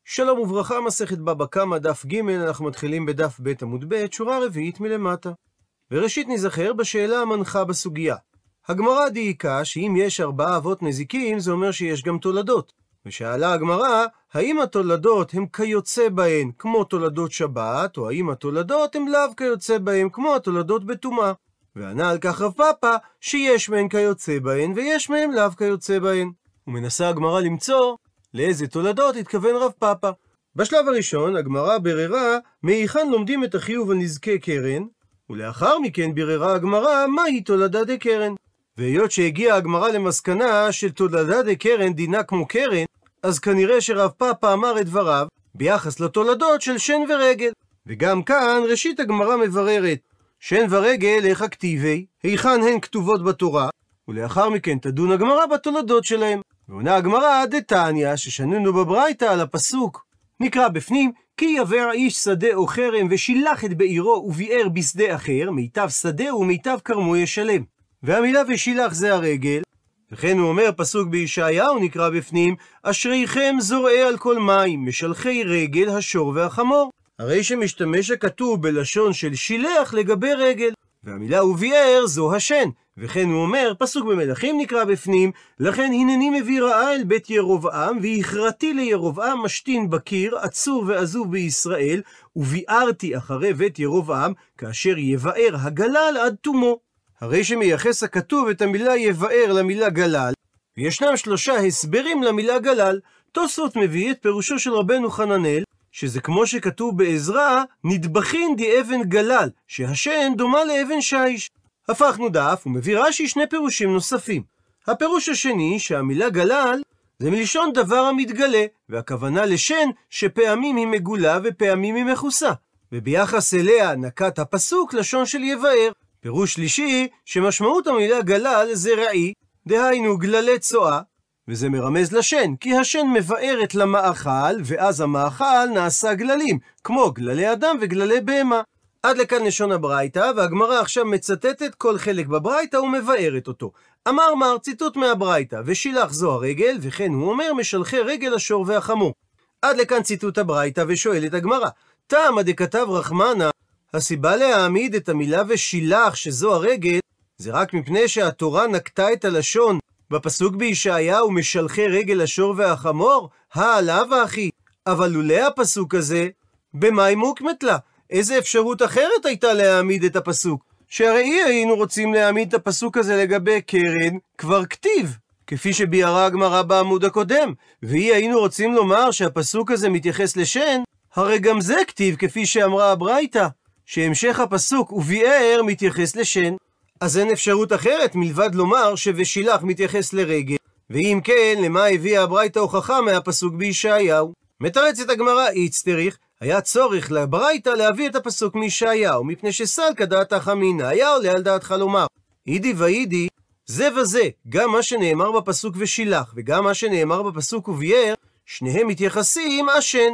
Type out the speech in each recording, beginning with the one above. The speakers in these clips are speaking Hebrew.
שלום וברכה, מסכת בבא קמא, דף ג', אנחנו מתחילים בדף ב' עמוד ב', שורה רביעית מלמטה. וראשית נזכר בשאלה המנחה בסוגיה. הגמרא דייקה שאם יש 4 אבות נזיקים, זה אומר שיש גם תולדות. ושאלה הגמרא, האם התולדות הם כיוצא בהן כמו תולדות שבת, או האם התולדות הם לאו כיוצא בהן כמו התולדות בטומאה? וענה על כך רב פאפא שיש מהן כיוצא בהן ויש מהן לאו כיוצא בהן. ומנסה הגמרא למצוא לאיזה תולדות התכוון רב פאפא. בשלב הראשון הגמרא בררה מהיכן לומדים את החיוב על נזקי קרן, ולאחר מכן בררה הגמרא מהי תולדה דקרן. והיות שהגיעה הגמרא למסקנה של תולדה דקרן דינה כמו קרן, אז כנראה שרב פאפא אמר את דבריו ביחס לתולדות של שן ורגל. וגם כאן ראשית הגמרא מבררת שן ורגל איך כתיבי, היכן הן כתובות בתורה, ולאחר מכן תדון הגמרא בתולדות שלהם. ועונה הגמרא דתניא ששנינו בברייתא על הפסוק, נקרא בפנים כי יבע איש שדה או חרם ושילח את בעירו וביער בשדה אחר, מיטב שדה ומיטב כרמו ישלם. והמילה ושילח זה הרגל. וכן הוא אומר פסוק בישעיהו נקרא בפנים אשריכם זורעי על כל מים משלחי רגל השור והחמור. הרי שמשתמש הכתוב בלשון של שילח לגבי רגל, והמילה וביער זו השן. וכן הוא אומר פסוק במלכים נקרא בפנים לכן הנני מביא רעה אל בית ירבעם והכרתי לירבעם משתין בקיר עצור ועזוב בישראל וביערתי אחרי בית ירבעם כאשר יבער הגלל עד תומו. הרי שמייחס הכתוב את המילה יבער למילה גלל, וישנם 3 הסברים למילה גלל. תוספות מביא את פירושו של רבנו חננאל שזה כמו שכתוב בעזרא נדבחין די אבן גלל, שהשן דומה לאבן שיש. הפכנו דף ומביא רש"י 2 פירושים נוספים. הפירוש השני שהמילה גלל זה מלשון דבר המתגלה, והכוונה לשן שפעמים היא מגולה ופעמים היא מכוסה, וביחס אליה נקט הפסוק לשון של יבער. פירוש שלישי שמשמעות המילה גלל זה רעי, דהיינו גללי צואה, וזה מרמז לשן, כי השן מבארת למאכל, ואז המאכל נעשה גללים, כמו גללי אדם וגללי בהמה. עד לכאן לשון הברייתא, והגמרא עכשיו מצטטת כל חלק בברייתא ומבארת אותו. אמר מר, ציטוט מהברייתא, ושילח זו הרגל, וכן הוא אומר משלחי רגל השור והחמור. עד לכאן ציטוט הברייתא, ושואלת הגמרא, טעמא דכתב רחמנא, הסיבה להעמיד את המילה ושילח שזו הרגל, זה רק מפני שהתורה נקטה את הלשון בפסוק בישעיהו משלחי רגל השור והחמור? לאו אחי. אבל לולא הפסוק הזה, במאי מוקמת לה? איזה אפשרות אחרת הייתה להעמיד את הפסוק? שהרי היינו רוצים להעמיד את הפסוק הזה לגבי קרן כבר כתיב, כפי שביארה הגמרא בעמוד הקודם, היינו רוצים לומר שהפסוק הזה מתייחס לשן, הרי גם זה כתיב כפי שאמרה הברייתא, שהמשך הפסוק וביער מתייחס לשן. אז אין אפשרות אחרת מלבד לומר שוושילח מתייחס לרגל, ואם כן, למה הביאה הברייתא הוכחה מהפסוק בישעיהו? מתרצת הגמרא איצטריך, היה צורך לברייתא להביא את הפסוק מישעיהו, מפני שסלקא דעתך אמינא, היה עולה על דעתך לומר אידי ואידי זה וזה, גם מה שנאמר בפסוק ושילח וגם מה שנאמר בפסוק וביער, שניהם מתייחסים השן,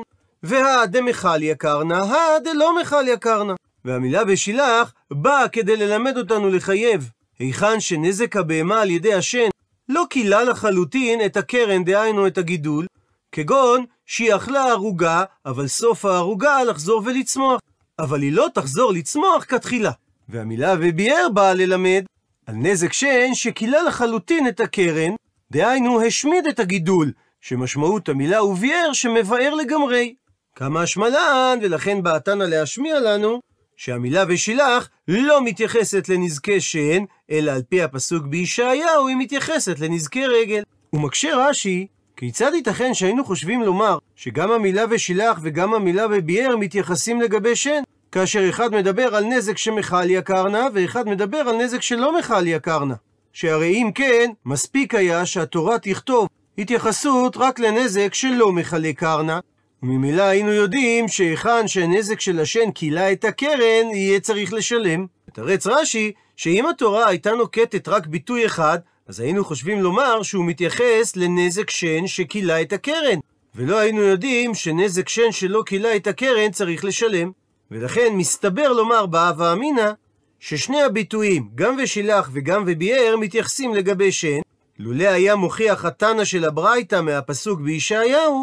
דמחל יקרנה, דלא מחל יקרנה. והמילה ושילח באה כדי ללמד אותנו לחייב היכן שנזק הבהמה על ידי השן לא קילה לחלוטין את הקרן, דהיינו את הגידול, כגון שהיא אכלה ערוגה, אבל סוף הערוגה לחזור ולצמוח, אבל היא לא תחזור לצמוח כתחילה. והמילה וביער באה ללמד על נזק שן שקילה לחלוטין את הקרן, דהיינו השמיד את הגידול, שמשמעות המילה וביער שמבאר לגמרי. כמה השמלן, ולכן באתנה להשמיע לנו שהמילה ושילח לא מתייחסת לנזקי שן, אלא על פי הפסוק בישעיהו היא מתייחסת לנזקי רגל. ומקשה רש"י, כיצד ייתכן שהיינו חושבים לומר שגם המילה ושילח וגם המילה וביער מתייחסים לגבי שן, כאשר אחד מדבר על נזק שמחל יקרנה ואחד מדבר על נזק שלא מחל יקרנה? שהרי אם כן, מספיק היה שהתורה תכתוב התייחסות רק לנזק שלא מחל יקרנה, וממילא היינו יודעים שהיכן שהנזק של השן קילה את הקרן, יהיה צריך לשלם. מתרץ רש"י שאם התורה הייתה נוקטת רק ביטוי אחד, אז היינו חושבים לומר שהוא מתייחס לנזק שן שקילה את הקרן, ולא היינו יודעים שנזק שן שלא קילה את הקרן צריך לשלם. ולכן מסתבר לומר בהווה אמינא ששני הביטויים, גם ושילח וגם וביער, מתייחסים לגבי שן. לולא היה מוכיח התנא של הברייתא מהפסוק בישעיהו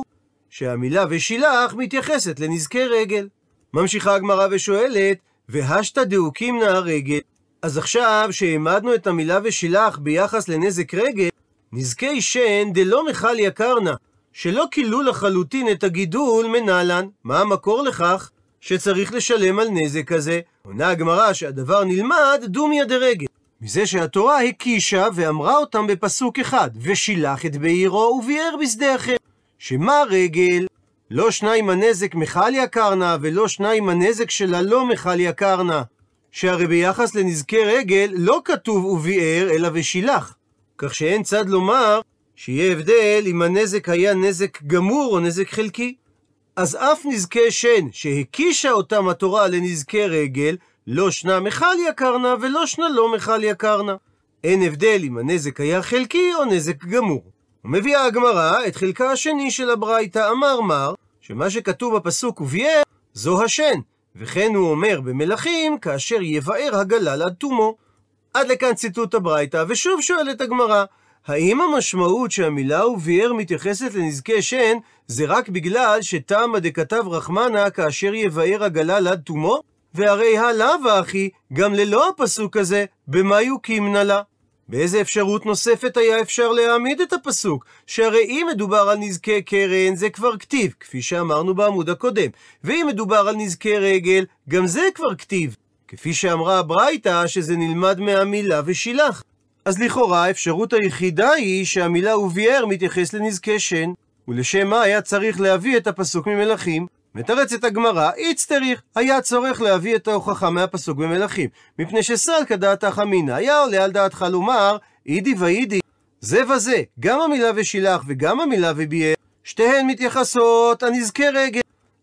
שהמילה ושילח מתייחסת לנזקי רגל. ממשיכה הגמרא ושואלת, והשתא דאוקימנא הרגל. אז עכשיו שהעמדנו את המילה ושילח ביחס לנזק רגל, נזקי שן דלא מחליא קרנא, שלא כילו לחלוטין את הגידול מנהלן. מה המקור לכך שצריך לשלם על נזק כזה? עונה הגמרא שהדבר נלמד דומיה דרגל, מזה שהתורה הקישה ואמרה אותם בפסוק אחד, ושילח את בעירו וביער בשדה אחר. שמה רגל? לא שניים הנזק מחליא קרנא, ולא שניים הנזק שלה לא מחליא קרנא. שהרי ביחס לנזקי רגל לא כתוב וביער אלא ושילח, כך שאין צד לומר שיהיה הבדל אם הנזק היה נזק גמור או נזק חלקי. אז אף נזקי שן שהקישה אותם התורה לנזקי רגל, לא שנה מחליא קרנא ולא שנה לא מחליא קרנא. אין הבדל אם הנזק היה חלקי או נזק גמור. ומביאה הגמרא את חלקה השני של הברייתא, אמר מר, שמה שכתוב בפסוק וביער זו השן, וכן הוא אומר במלכים כאשר יבער הגלל עד תומו. עד לכאן ציטוט הברייתא, ושוב שואלת הגמרא, האם המשמעות שהמילה וביער מתייחסת לנזקי שן זה רק בגלל שתמא דכתב רחמנא כאשר יבער הגלל עד תומו? והרי הלאו אחי, גם ללא הפסוק הזה, במה יוקימנא לה? באיזה אפשרות נוספת היה אפשר להעמיד את הפסוק? שהרי אם מדובר על נזקי קרן זה כבר כתיב, כפי שאמרנו בעמוד הקודם, ואם מדובר על נזקי רגל, גם זה כבר כתיב, כפי שאמרה הברייתא שזה נלמד מהמילה ושילח. אז לכאורה האפשרות היחידה היא שהמילה וביער מתייחס לנזקי שן, ולשם מה היה צריך להביא את הפסוק ממלכים? מתרצת הגמרא, איצטריך, היה צורך להביא את ההוכחה מהפסוק במלכים, מפני שסלקא דעתך אמינא, היה עולה על דעתך לומר, אידי ואידי, זה וזה, גם המילה ושילח וגם המילה וביער, שתיהן מתייחסות על נזקי רגל.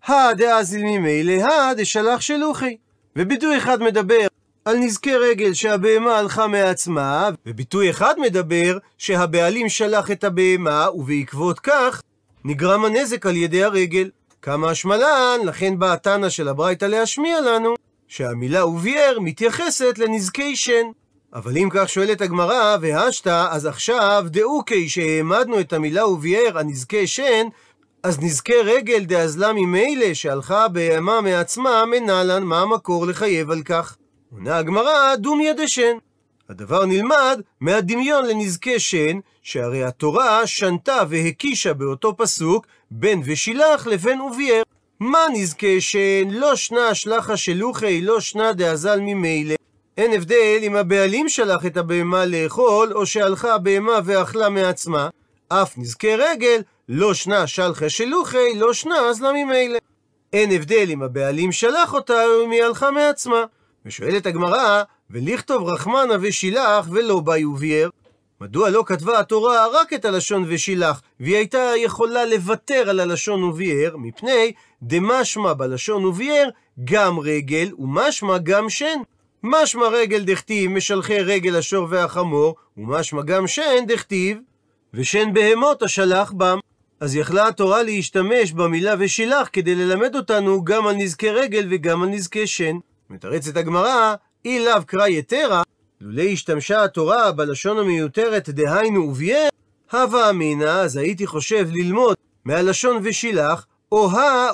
דאזיל ממילא דשלח שלוחי. וביטוי אחד מדבר על נזקי רגל שהבהמה הלכה מעצמה, וביטוי אחד מדבר שהבעלים שלח את הבהמה, ובעקבות כך נגרם הנזק על ידי הרגל. כמה השמלן, לכן באה תנא של הברייתא להשמיע לנו שהמילה וביער מתייחסת לנזקי שן. אבל אם כך שואלת הגמרא, והשתא, אז עכשיו דאוקי שהעמדנו את המילה וביער על נזקי שן, אז נזקי רגל דאזלה ממילא שהלכה הבהמה מעצמה מנהלן, מה המקור לחייב על כך? עונה הגמרא, דומיה דשן. הדבר נלמד מהדמיון לנזקי שן, שהרי התורה שנתה והקישה באותו פסוק בין ושילח לבין וביער. מה נזקי שן? לא שנה שלחה שלוחי, לא שנה דאזל ממילא. אין הבדל אם הבעלים שלח את הבהמה לאכול, או שהלכה הבהמה ואכלה מעצמה. אף נזקי רגל, לא שנה שלחה שלוחי, לא שנה אזלה ממילא. אין הבדל אם הבעלים שלח אותה או אם היא הלכה מעצמה. ושואלת הגמרא, ולכתוב רחמנא ושילח ולא באי וביער? מדוע לא כתבה התורה רק את הלשון ושילח, והיא הייתה יכולה לוותר על הלשון וביער, מפני דמשמע בלשון וביער גם רגל ומשמע גם שן. משמע רגל דכתיב משלחי רגל השור והחמור, ומשמע גם שן דכתיב ושן בהמות השלח בם. אז יכלה התורה להשתמש במילה ושילח כדי ללמד אותנו גם על נזקי רגל וגם על נזקי שן. מתרצת הגמרא, אי לאו קרא יתרה, לולא השתמשה התורה בלשון המיותרת דהיינו וביער, הווה אמינא, אז הייתי חושב ללמוד מהלשון ושילח או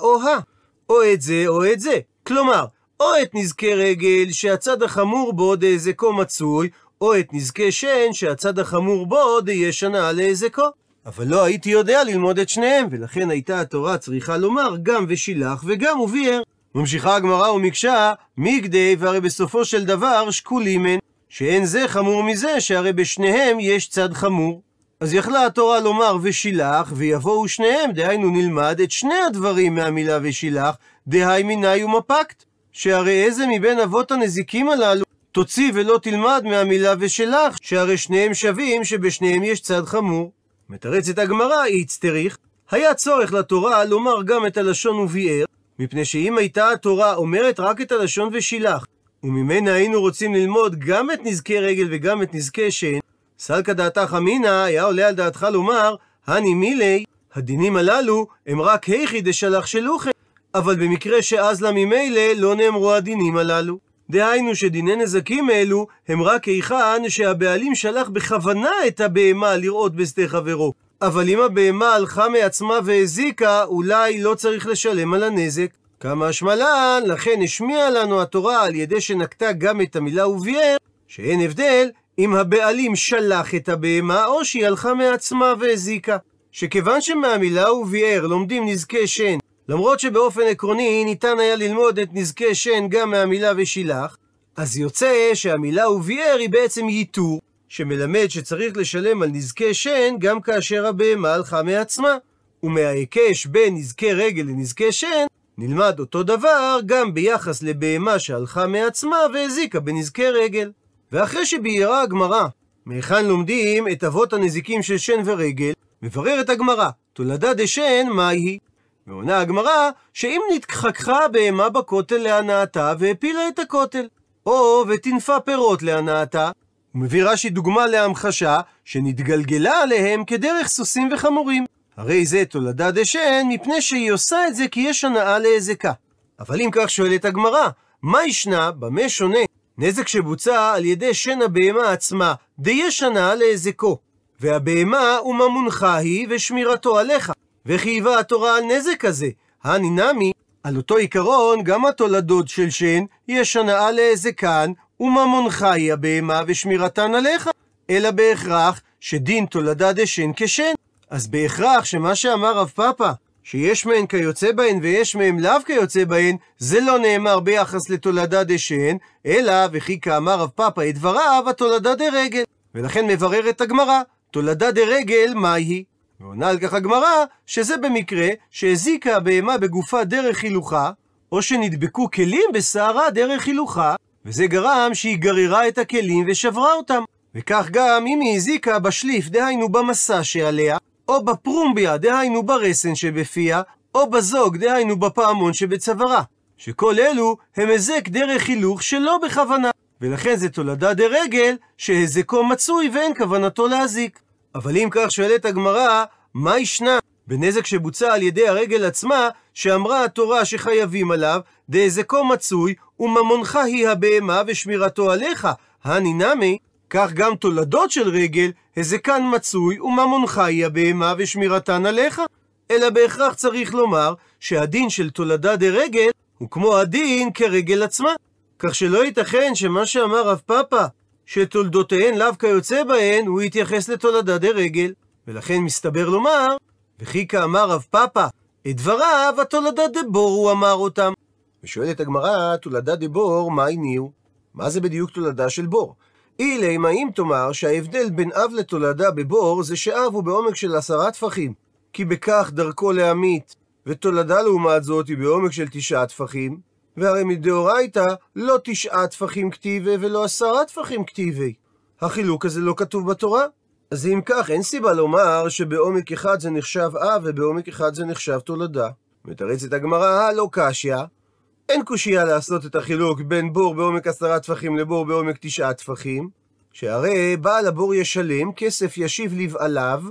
או את זה או את זה. כלומר, או את נזקי רגל שהצד החמור בו דהזקו מצוי, או את נזקי שן שהצד החמור בו דהיה שנה להזקו. אבל לא הייתי יודע ללמוד את שניהם, ולכן הייתה התורה צריכה לומר גם ושילח וגם וביער. ממשיכה הגמרא ומקשה, מגדי, והרי בסופו של דבר שקולים הן, שאין זה חמור מזה, שהרי בשניהם יש צד חמור. אז יכלה התורה לומר ושילח, ויבואו שניהם, דהיינו נלמד את שני הדברים מהמילה ושילח, דהי מיני ומפקת. שהרי איזה מבין אבות הנזיקים הללו תוציא ולא תלמד מהמילה ושילח, שהרי שניהם שווים שבשניהם יש צד חמור. מתרצת הגמרא, איצטריך, היה צורך לתורה לומר גם את הלשון וביער, מפני שאם הייתה התורה אומרת רק את הלשון ושילח, וממנה היינו רוצים ללמוד גם את נזקי רגל וגם את נזקי שן, סלקא דעתך אמינא, היה עולה על דעתך לומר, הני מילי, הדינים הללו הם רק היכי דשלח שלוחי, אבל במקרה שאזלה ממילא לא נאמרו הדינים הללו. דהיינו שדיני נזקים אלו הם רק היכן שהבעלים שלח בכוונה את הבהמה לראות בשדה חברו, אבל אם הבהמה הלכה מעצמה והזיקה, אולי לא צריך לשלם על הנזק. כמה השמלן, לכן השמיע לנו התורה על ידי שנקטה גם את המילה וביער, שאין הבדל אם הבעלים שלח את הבהמה או שהיא הלכה מעצמה והזיקה. שכיוון שמהמילה וביער לומדים נזקי שן, למרות שבאופן עקרוני ניתן היה ללמוד את נזקי שן גם מהמילה ושילח, אז יוצא שהמילה וביער היא בעצם ייתור, שמלמד שצריך לשלם על נזקי שן גם כאשר הבהמה הלכה מעצמה. ומההיקש בין נזקי רגל לנזקי שן, נלמד אותו דבר גם ביחס לבהמה שהלכה מעצמה והזיקה בנזקי רגל. ואחרי שבהירה הגמרא מהיכן לומדים את אבות הנזיקים של שן ורגל, מבררת הגמרא, תולדה דשן מהי? ועונה הגמרא שאם נתחככה הבהמה בכותל להנאתה והפילה את הכותל, או ותנפה פירות להנאתה, הוא מביא רש"י דוגמה להמחשה שנתגלגלה עליהם כדרך סוסים וחמורים. הרי זה תולדה דשן מפני שהיא עושה את זה כי יש הנאה להזקה. אבל אם כך שואלת הגמרא, מה ישנה, במה שונה נזק שבוצע על ידי שן הבהמה עצמה דיש הנאה להזקו, והבהמה וממונך היא ושמירתו עליך, וחייבה התורה על נזק כזה? הני נמי, על אותו עיקרון גם התולדות של שן יש הנאה להזקן, וממונך היא הבהמה ושמירתן עליך, אלא בהכרח שדין תולדה דשן כשן. אז בהכרח שמה שאמר רב פאפא, שיש מהן כיוצא בהן ויש מהן לאו כיוצא בהן, זה לא נאמר ביחס לתולדה דשן, אלא וכי כאמר רב פאפא את דבריו התולדה דרגל. ולכן מבררת הגמרא, תולדה דרגל מהי? ועונה על כך הגמרא שזה במקרה שהזיקה הבהמה בגופה דרך חילוכה, או שנדבקו כלים בשערה דרך חילוכה, וזה גרם שהיא גררה את הכלים ושברה אותם. וכך גם אם היא הזיקה בשליף, דהיינו במסע שעליה, או בפרומביה, דהיינו ברסן שבפיה, או בזוג, דהיינו בפעמון שבצווארה, שכל אלו הם הזק דרך חילוך שלא בכוונה, ולכן זה תולדה דרגל שהזקו מצוי ואין כוונתו להזיק. אבל אם כך שואלת הגמרא, מה ישנה בנזק שבוצע על ידי הרגל עצמה, שאמרה התורה שחייבים עליו, דהזקו מצוי וממונך היא הבהמה ושמירתו עליך? הני נמי, כך גם תולדות של רגל, הזקן מצוי וממונך היא הבהמה ושמירתן עליך. אלא בהכרח צריך לומר שהדין של תולדה דרגל הוא כמו הדין כרגל עצמה, כך שלא ייתכן שמה שאמר רב פאפא שתולדותיהן לאו כיוצא בהן הוא יתייחס לתולדה דרגל. ולכן מסתבר לומר, וכי כאמר רב פאפא את דבריו התולדה דבור הוא אמר אותם. ושואלת הגמרא, תולדה דבור מהי ניהו? מה זה בדיוק תולדה של בור? אילם האם תאמר שההבדל בין אב לתולדה בבור זה שאב הוא בעומק של 10 טפחים, כי בכך דרכו להמית, ותולדה לעומת זאת היא בעומק של 9 טפחים, והרי מדאורייתא לא 9 טפחים כתיבי ולא 10 טפחים כתיבי. החילוק הזה לא כתוב בתורה. אז אם כך אין סיבה לומר שבעומק אחד זה נחשב אב ובעומק אחד זה נחשב תולדה. מתרצת הגמרא, לא קשיא, אין קושיה לעשות את החילוק בין בור בעומק 10 טפחים לבור בעומק 9 טפחים, שהרי בעל הבור ישלם, כסף ישיב לבעליו,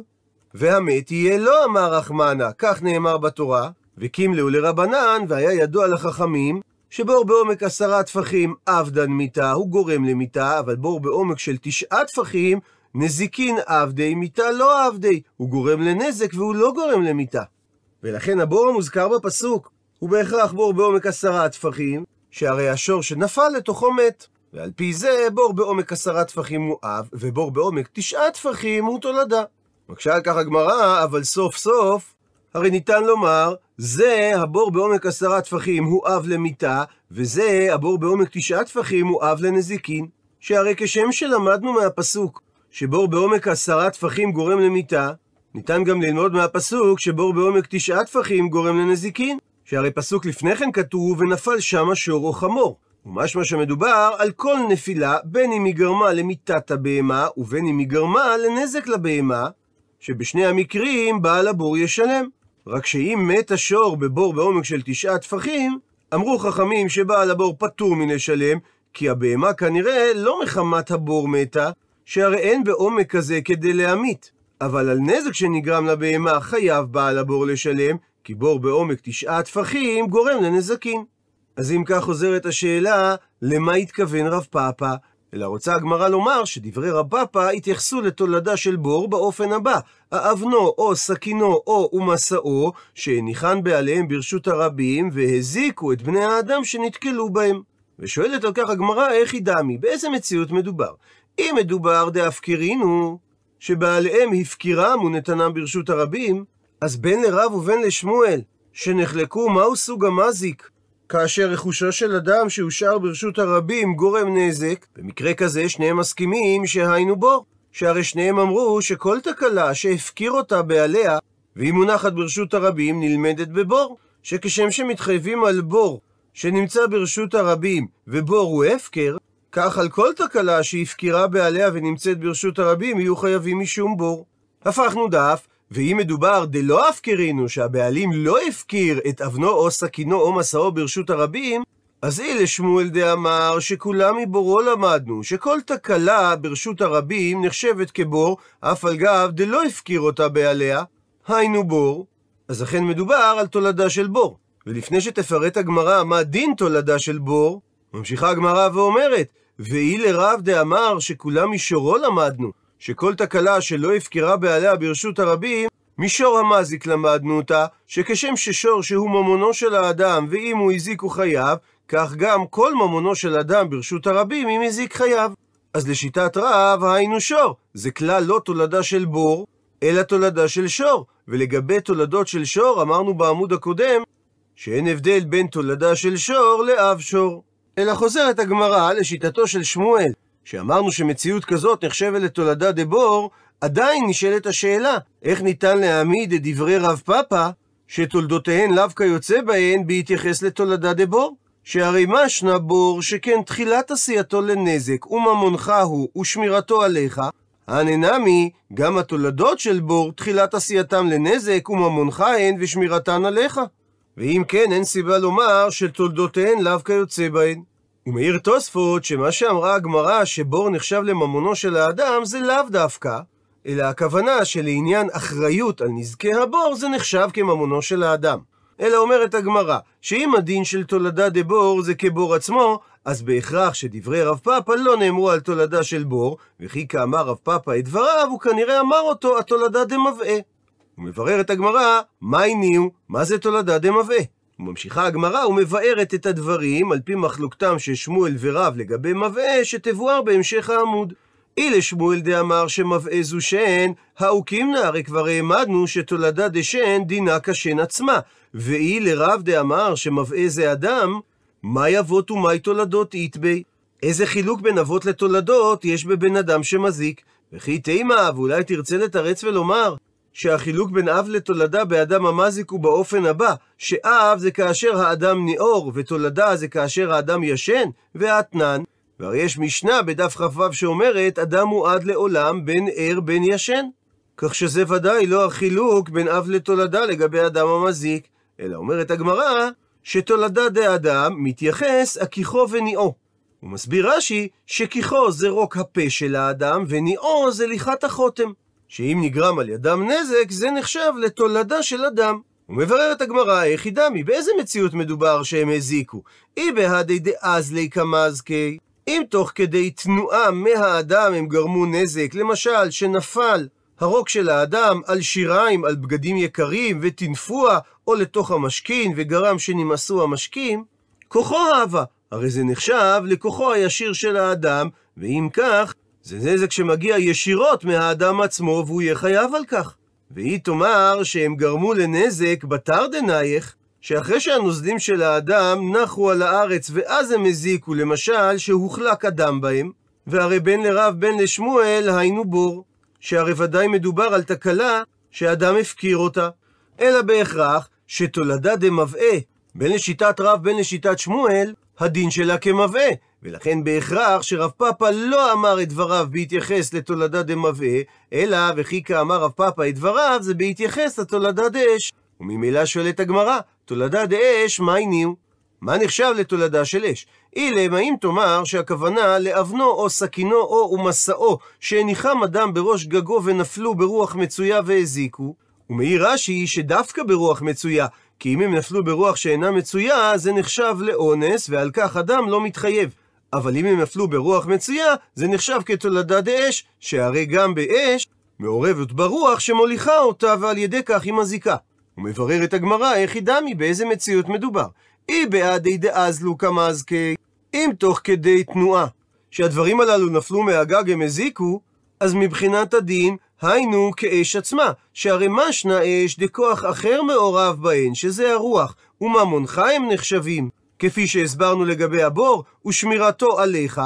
והמת יהיה לא אמר רחמנה, כך נאמר בתורה, וקימלהו לרבנן, והיה ידוע לחכמים, שבור בעומק 10 טפחים עבדן מיתה, הוא גורם למיתה, אבל בור בעומק של 9 טפחים, נזיקין עבדי מיתה לא עבדי, הוא גורם לנזק והוא לא גורם למיתה. ולכן הבור המוזכר בפסוק, הוא בהכרח בור בעומק 10 טפחים, שהרי השור שנפל לתוכו מת. ועל פי זה בור בעומק 10 טפחים הוא אב, ובור בעומק 9 טפחים הוא תולדה. מקשה על כך הגמרא, אבל סוף סוף, הרי ניתן לומר, זה הבור בעומק 10 טפחים הוא אב למיתה, וזה הבור בעומק 9 טפחים הוא אב לנזיקין. שהרי כשם שלמדנו מהפסוק, שבור בעומק 10 טפחים גורם למיתה, ניתן גם ללמוד מהפסוק שבור בעומק 9 טפחים גורם לנזיקין. שהרי פסוק לפני כן כתוב ונפל שם שור או חמור, ומשמע שמדובר על כל נפילה בין אם היא גרמה למיתת הבהמה ובין אם היא גרמה לנזק לבהמה, שבשני המקרים בעל הבור ישלם. רק שאם מת השור בבור בעומק של 9 טפחים, אמרו חכמים שבעל הבור פטור מלשלם, כי הבהמה כנראה לא מחמת הבור מתה, שהרי אין בעומק כזה כדי להמית, אבל על נזק שנגרם לבהמה חייב בעל הבור לשלם, כי בור בעומק 9 טפחים גורם לנזקין. אז אם כך חוזרת השאלה, למה התכוון רב פאפא? אלא רוצה הגמרא לומר שדברי רב פאפא התייחסו לתולדה של בור באופן הבא: האבנו או סכינו או ומשאו שהניחן בעליהם ברשות הרבים והזיקו את בני האדם שנתקלו בהם. ושואלת על כך הגמרא: איך היא דמי? באיזה מציאות מדובר? אם מדובר דאפקירינו, שבעליהם הפקירם ונתנם ברשות הרבים, אז בין לרב ובין לשמואל שנחלקו מהו סוג המזיק כאשר רכושו של אדם שהושאר ברשות הרבים גורם נזק, במקרה כזה שניהם מסכימים שהיינו בור, שהרי שניהם אמרו שכל תקלה שהפקיר אותה בעליה והיא מונחת ברשות הרבים נלמדת בבור, שכשם שמתחייבים על בור שנמצא ברשות הרבים ובור הוא הפקר, כך על כל תקלה שהפקירה בעליה ונמצאת ברשות הרבים יהיו חייבים משום בור. הפכנו דף, ואם מדובר דלא הפקרינו, שהבעלים לא הפקיר את אבנו או סכינו או משאו ברשות הרבים, אז אילה שמואל דאמר שכולם מבורו למדנו שכל תקלה ברשות הרבים נחשבת כבור, אף על גב דלא הפקיר אותה בעליה, היינו בור. אז אכן מדובר על תולדה של בור. ולפני שתפרט הגמרא מה דין תולדה של בור, ממשיכה הגמרא ואומרת: ואילה רב דאמר שכולם מישורו למדנו שכל תקלה שלא הפקירה בעליה ברשות הרבים, מישור המזיק למדנו אותה, שכשם ששור שהוא ממונו של האדם ואם הוא הזיק הוא חייב, כך גם כל ממונו של אדם ברשות הרבים אם הזיק חייב. אז לשיטת רב היינו שור, זה כלל לא תולדה של בור, אלא תולדה של שור. ולגבי תולדות של שור אמרנו בעמוד הקודם שאין הבדל בין תולדה של שור לאב שור. אלא חוזרת הגמרא לשיטתו של שמואל, שאמרנו שמציאות כזאת נחשבת לתולדה דבור. עדיין נשאלת השאלה, איך ניתן להעמיד את דברי רב פאפא שתולדותיהן לאו כיוצא בהן בהתייחס לתולדה דבור? שהרי משנה בור שכן תחילת עשייתו לנזק וממונך הוא ושמירתו עליך, הננמי גם התולדות של בור תחילת עשייתם לנזק וממונך הן ושמירתן עליך. ואם כן, אין סיבה לומר שתולדותיהן לאו כיוצא בהן. ומעיר תוספות שמה שאמרה הגמרא שבור נחשב לממונו של האדם זה לאו דווקא, אלא הכוונה שלעניין אחריות על נזקי הבור זה נחשב כממונו של האדם. אלא אומרת הגמרא שאם הדין של תולדה דבור זה כבור עצמו, אז בהכרח שדברי רב פאפא לא נאמרו על תולדה של בור, וכי כאמר רב פאפא את דבריו הוא כנראה אמר אותו התולדה דמבעה. ומבררת הגמרא מה הניעו, מה זה תולדה דמבעה. וממשיכה הגמרא ומבארת את הדברים על פי מחלוקתם של שמואל ורב לגבי מבעה שתבואר בהמשך העמוד. אילה שמואל דאמר שמבעה זו שן, האוקימנה, הרי כבר העמדנו שתולדה דשן דינה כשן עצמה. ואילה רב דאמר שמבעה זה אדם, מהי אבות ומהי תולדות איתבי? איזה חילוק בין אבות לתולדות יש בבן אדם שמזיק? וכי תימה, ואולי תרצה לתרץ ולומר שהחילוק בין אב לתולדה באדם המזיק הוא באופן הבא, שאב זה כאשר האדם ניעור, ותולדה זה כאשר האדם ישן, והאתנן. והרי יש משנה בדף כ"ו שאומרת, אדם הוא עד לעולם בין ער בין ישן. כך שזה ודאי לא החילוק בין אב לתולדה לגבי אדם המזיק, אלא אומרת הגמרא שתולדה דאדם מתייחס הכיחו וניעו. הוא מסביר רש"י שכיחו זה רוק הפה של האדם, וניעו זה ליחת החותם, שאם נגרם על ידם נזק זה נחשב לתולדה של אדם. ומבררת הגמרא איך היא דמי, באיזה מציאות מדובר שהם הזיקו? אי בהדי דאזלי כמזקי, אם תוך כדי תנועה מהאדם הם גרמו נזק, למשל שנפל הרוק של האדם על שיריים, על בגדים יקרים ותנפוע, או לתוך המשכין וגרם שנמאסו המשקים, כוחו אהבה, הרי זה נחשב לכוחו הישיר של האדם, ואם כך זה נזק שמגיע ישירות מהאדם עצמו והוא יהיה חייב על כך. והיא תאמר שהם גרמו לנזק בתר דנייך, שאחרי שהנוזלים של האדם נחו על הארץ ואז הם הזיקו, למשל שהוחלק אדם בהם, והרי בין לרב בין לשמואל היינו בור, שהרי ודאי מדובר על תקלה שאדם הפקיר אותה. אלא בהכרח שתולדה דמבעה בין לשיטת רב בין לשיטת שמואל הדין שלה כמבעה, ולכן בהכרח שרב פאפא לא אמר את דבריו בהתייחס לתולדה דמבעה, אלא וכי כאמר רב פאפא את דבריו זה בהתייחס לתולדה דאש. וממילא שואלת הגמרא, תולדה דאש מה הניעו? מה נחשב לתולדה של אש? אילם האם תאמר שהכוונה לאבנו או סכינו או ומשאו שהניחם אדם בראש גגו ונפלו ברוח מצויה והזיקו? ומעיר רש"י שדווקא ברוח מצויה, כי אם הם נפלו ברוח שאינה מצויה זה נחשב לאונס ועל כך אדם לא מתחייב. אבל אם הם נפלו ברוח מצויה, זה נחשב כתולדה דאש, שהרי גם באש מעורבת ברוח שמוליכה אותה, ועל ידי כך היא מזיקה. ומבררת הגמרא איך היא דמי, באיזה מציאות מדובר. אי בעדי דאזלו כמזקי, אם תוך כדי תנועה שהדברים הללו נפלו מהגג הם הזיקו, אז מבחינת הדין היינו כאש עצמה, שהרי משנה אש דכוח אחר מעורב בהן, שזה הרוח, וממונך הם נחשבים, כפי שהסברנו לגבי הבור ושמירתו עליך.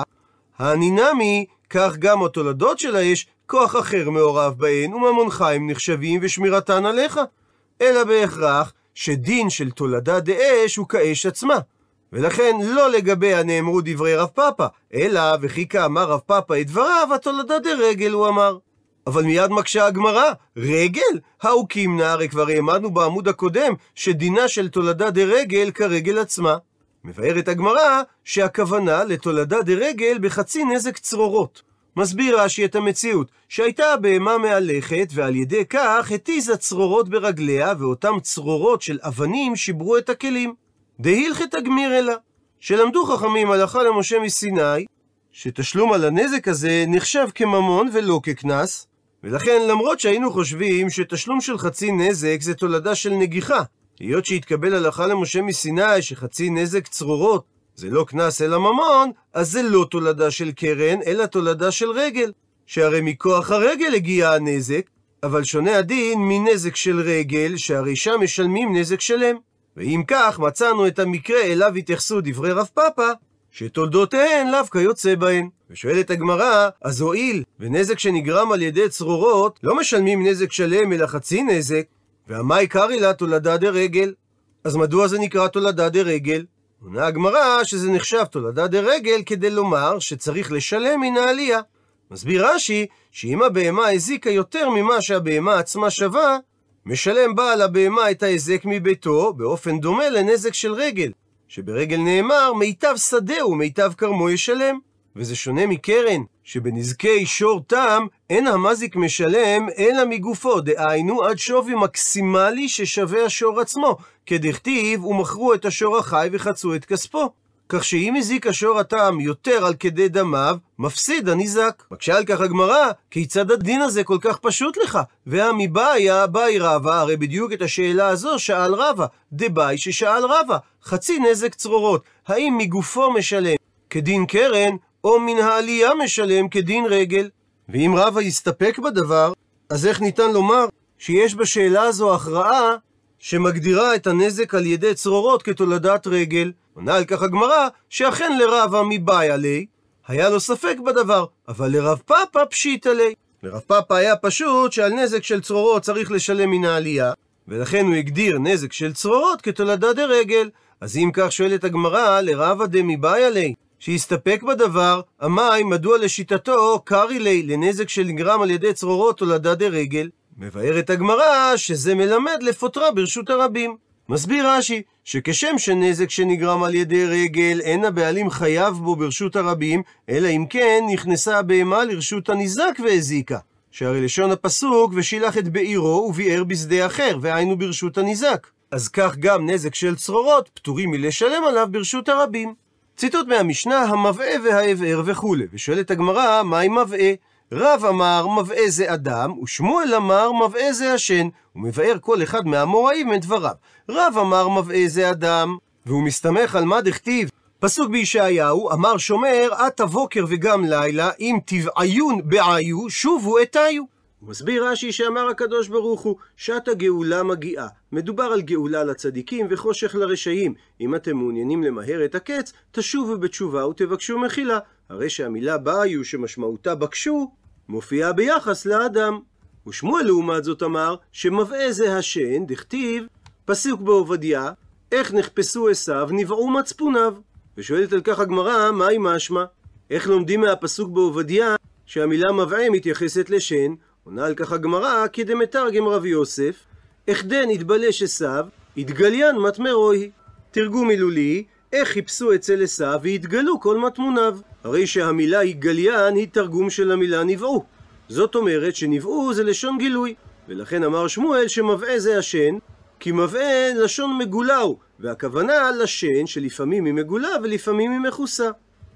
הנינמי, כך גם התולדות של האש, כוח אחר מעורב בהן, וממונך הם נחשבים ושמירתן עליך. אלא בהכרח שדין של תולדה דאש הוא כאש עצמה. ולכן לא לגביה נאמרו דברי רב פאפא, אלא וכי כאמר רב פאפא את דבריו, התולדה דרגל הוא אמר. אבל מיד מקשה הגמרא, רגל? האו קימנא, הרי כבר העמדנו בעמוד הקודם שדינה של תולדה דרגל כרגל עצמה. מבארת הגמרא שהכוונה לתולדה דרגל בחצי נזק צרורות. מסביר רש"י את המציאות, שהייתה הבהמה מהלכת ועל ידי כך התיזה צרורות ברגליה, ואותם צרורות של אבנים שיברו את הכלים. דהילכת הגמיר אלה, שלמדו חכמים הלכה למשה מסיני, שתשלום על הנזק הזה נחשב כממון ולא כקנס, ולכן למרות שהיינו חושבים שתשלום של חצי נזק זה תולדה של נגיחה, היות שהתקבל הלכה למשה מסיני שחצי נזק צרורות זה לא קנס אלא ממון, אז זה לא תולדה של קרן אלא תולדה של רגל, שהרי מכוח הרגל הגיע הנזק, אבל שונה הדין מנזק של רגל, שהרי שם משלמים נזק שלם. ואם כך מצאנו את המקרה אליו התייחסו דברי רב פאפא, שתולדותיהן לאו כיוצא בהן. ושואלת הגמרא, אז הואיל ונזק שנגרם על ידי צרורות לא משלמים נזק שלם אלא חצי נזק, והמאי קרעי לה תולדה דרגל, אז מדוע זה נקרא תולדה דרגל? עונה הגמרא שזה נחשב תולדה דרגל כדי לומר שצריך לשלם מן העלייה. מסביר רש"י שאם הבהמה הזיקה יותר ממה שהבהמה עצמה שווה, משלם בעל הבהמה את ההזק מביתו באופן דומה לנזק של רגל, שברגל נאמר מיטב שדה ומיטב כרמו ישלם. וזה שונה מקרן, שבנזקי שור תם אין המזיק משלם אלא מגופו, דהיינו עד שווי מקסימלי ששווה השור עצמו, כדכתיב ומכרו את השור החי וחצו את כספו. כך שאם הזיק השור התם יותר על כדי דמיו, מפסיד הניזק. מקשה על כך הגמרא, כיצד הדין הזה כל כך פשוט לך? והמבעיה באי רבא, הרי בדיוק את השאלה הזו שאל רבא, דבאי ששאל רבא, חצי נזק צרורות, האם מגופו משלם כדין קרן, או מן העלייה משלם כדין רגל? ואם רבא יסתפק בדבר, אז איך ניתן לומר שיש בשאלה הזו הכרעה שמגדירה את הנזק על ידי צרורות כתולדת רגל? עונה על כך הגמרא שאכן לרבא מבעיה לי, היה לו ספק בדבר, אבל לרב פאפא פשיטא לי. לרב פאפא היה פשוט שעל נזק של צרורות צריך לשלם מן העלייה, ולכן הוא הגדיר נזק של צרורות כתולדה דרגל. אז אם כך שואלת הגמרא, לרבא דמבעיה לי, שיסתפק בדבר, אמי מדוע לשיטתו קרעי לי לנזק שנגרם על ידי צרורות תולדה דרגל? מבארת הגמרא שזה מלמד לפוטרה ברשות הרבים. מסביר רש"י שכשם שנזק שנגרם על ידי רגל אין הבעלים חייב בו ברשות הרבים, אלא אם כן נכנסה הבהמה לרשות הניזק והזיקה, שהרי לשון הפסוק ושילח את בעירו וביער בשדה אחר, והיינו ברשות הניזק. אז כך גם נזק של צרורות פטורים מלשלם עליו ברשות הרבים. ציטוט מהמשנה, המבעה וההבער וכו'. ושואלת הגמרא, מהי מבעה? רב אמר מבעה זה אדם, ושמואל אמר מבעה זה השן, ומבאר כל אחד מהאמוראים את דבריו. רב אמר מבעה זה אדם, והוא מסתמך על מה דכתיב פסוק בישעיהו, אמר שומר עתה בוקר וגם לילה, אם תבעיון בעיו שובו אתיו. הוא מסביר רש"י שאמר הקדוש ברוך הוא שעת הגאולה מגיעה, מדובר על גאולה לצדיקים וחושך לרשעים. אם אתם מעוניינים למהר את הקץ, תשובו בתשובה ותבקשו מחילה. הרי שהמילה בעיו שמשמעותה בקשו מופיעה ביחס לאדם. ושמואל לעומת זאת אמר שמבעה זה השן, דכתיב פסוק בעובדיה, איך נחפשו עשיו נבעו מצפוניו. ושואלת על כך הגמרא, מהי משמע? איך לומדים מהפסוק בעובדיה שהמילה מבעה מתייחסת לשן? עונה על כך הגמרא, כדמתרגם רבי יוסף, אחדן התבלש עשיו, התגליין מטמרוי. תרגום מילולי, איך חיפשו אצל עשיו והתגלו כל מטמוניו. הרי שהמילה התגליין היא תרגום של המילה נבעו. זאת אומרת שנבעו זה לשון גילוי, ולכן אמר שמואל שמבעה זה השן, כי מבעה לשון מגולהו, והכוונה לשן שלפעמים היא מגולה ולפעמים היא מכוסה.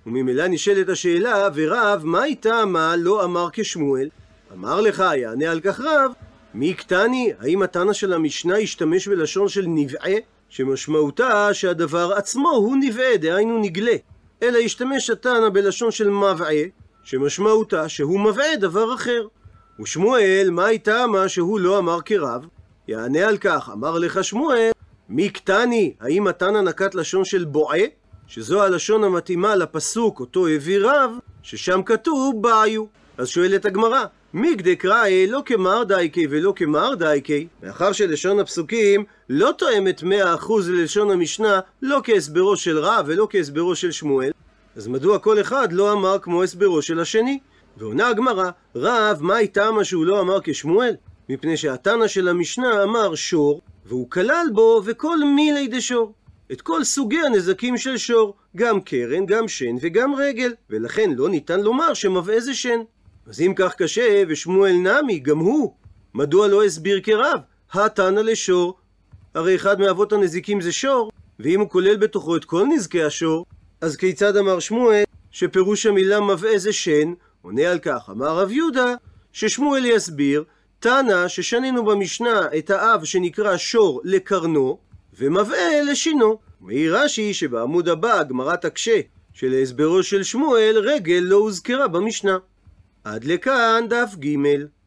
וממילא נשאלת השאלה, ורב, מה איתה מה לא אמר כשמואל? אמר לך, יענה על כך רב, מי קטני? האם התנא של המשנה השתמש בלשון של נבעה, שמשמעותה שהדבר עצמו הוא נבעה, דהיינו נגלה, אלא השתמש התנא בלשון של מבעה, שמשמעותה שהוא מבעה דבר אחר. ושמואל, מה איתה מה שהוא לא אמר כרב? יענה על כך, אמר לך שמואל, מי קטני? האם התנא נקט לשון של בועה, שזו הלשון המתאימה לפסוק אותו הביא רב, ששם כתוב בעיו. אז שואלת הגמרא, מיגדי קראי לא כמר דייקי ולא כמר דייקי, מאחר שלשון הפסוקים לא תואמת 100% ללשון המשנה, לא כהסברו של רב ולא כהסברו של שמואל, אז מדוע כל אחד לא אמר כמו הסברו של השני? ועונה הגמרא, רב, מה איתה מה שהוא לא אמר כשמואל? מפני שהתנא של המשנה אמר שור, והוא כלל בו וכל מילי דשור, את כל סוגי הנזקים של שור, גם קרן, גם שן וגם רגל, ולכן לא ניתן לומר שמבעה זה שן. אז אם כך קשה, ושמואל נמי, גם הוא, מדוע לא הסביר כרב? התנא לשור, הרי אחד מאבות הנזיקים זה שור, ואם הוא כולל בתוכו את כל נזקי השור, אז כיצד אמר שמואל שפירוש המילה מבעה זה שן? עונה על כך, אמר רב יהודה, ששמואל יסביר, תנא ששנינו במשנה את האב שנקרא שור לקרנו, ומבעה לשינו. מעיר רש"י שבעמוד הבא הגמרא תקשה, שלהסברו של שמואל רגל לא הוזכרה במשנה. עד לכאן דף ג'.